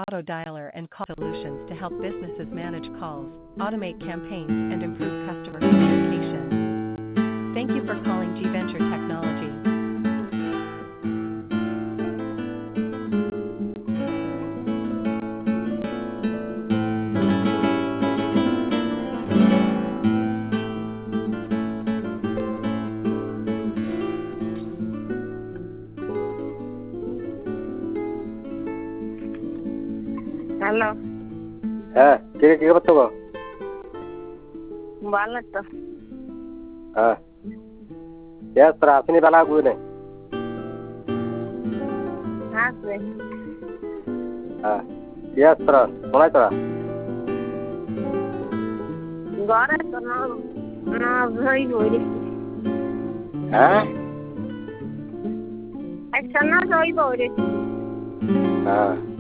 auto dialer and call solutions to help businesses manage calls, automate campaigns, and improve customer communication. Thank you for calling G Venture Technology. Hello, হ্যাঁ, কি করতে গো? ভালো তো। হ্যাঁ, তোরা আসেনি বেলা গুনে। আছে। হ্যাঁ, তোরা শোনাই তোরা। ঘরে তো না ধরি বই। হ্যাঁ? একটা না ধরি বই। হ্যাঁ।